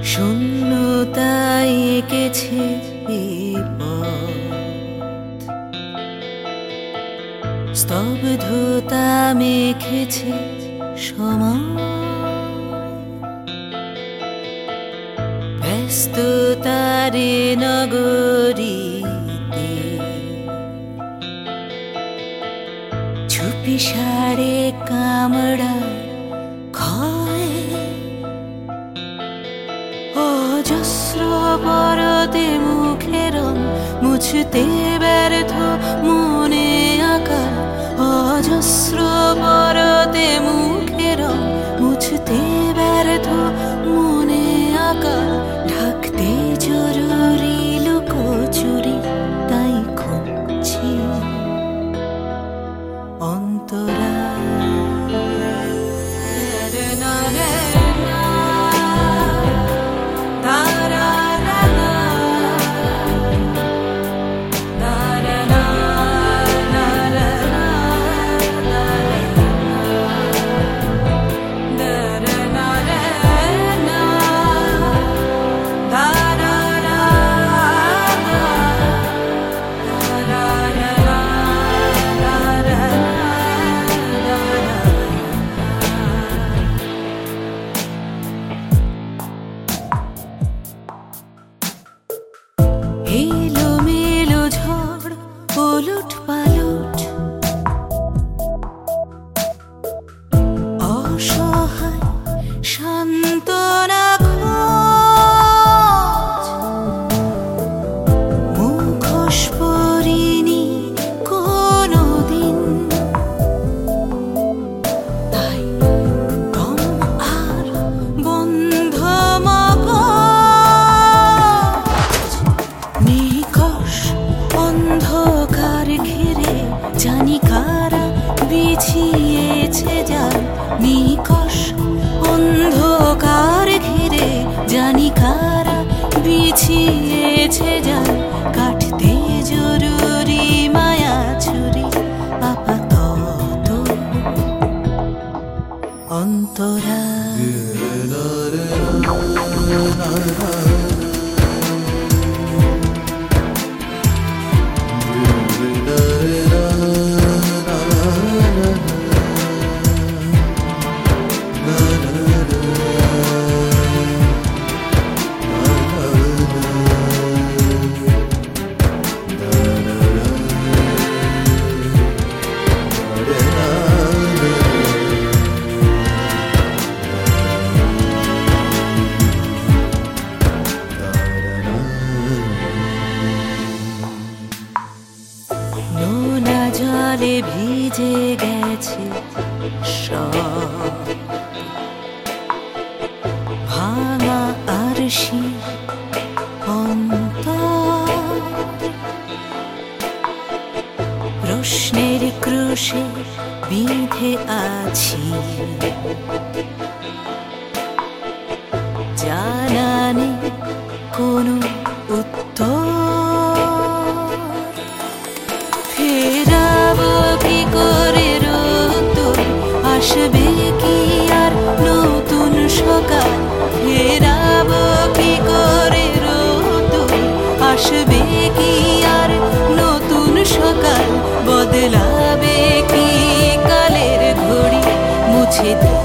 শূন্যতায় এঁকেছে এই পথ, স্তব্ধতা মেখেছে সময়, ব্যস্ততার নগরীতে চুপি সাড়ে কামড়ায় ক্ষয়, অজস্র পরতে মুখের মুছতে ব্যর্থ মনে আকার, অজস্র পরতে মুখের মুছতে ব্যর্থ মনে আকার, ঢাকতে জরুরি লুকোচুরি তাই খুঁজছি অন্তরা। এলোমেলো ঝড় ওলট পালট, অসহায় সান্ত্বনা খোঁজ, মুখোশ পরিনি কোনোদিন, তাই দম আর বন্ধ নিকষ অন্ধকার ঘিরে জানি কারা বিছিয়েছে জাল, নিকষ অন্ধকার ঘিরে জানি কারা বিছিয়েছে জাল, কাটতে জরুরি মায়া ছুরি আপাতত অন্তরা। নোনা জলে ভিজে গেছে সব, ভাঙা আরশি অন্তর, প্রশ্নের ক্রুশে বিঁধে আছি, জানা নেই কোনো উত্তর, ফেরাবো কি করে রোদ্দুর, আসবে কি আর নতুন সকাল, ফেরাবো কি করে রোদ্দুর, আসবে কি আর নতুন সকাল, বদলাবে কি কালের ঘড়ি, মুছে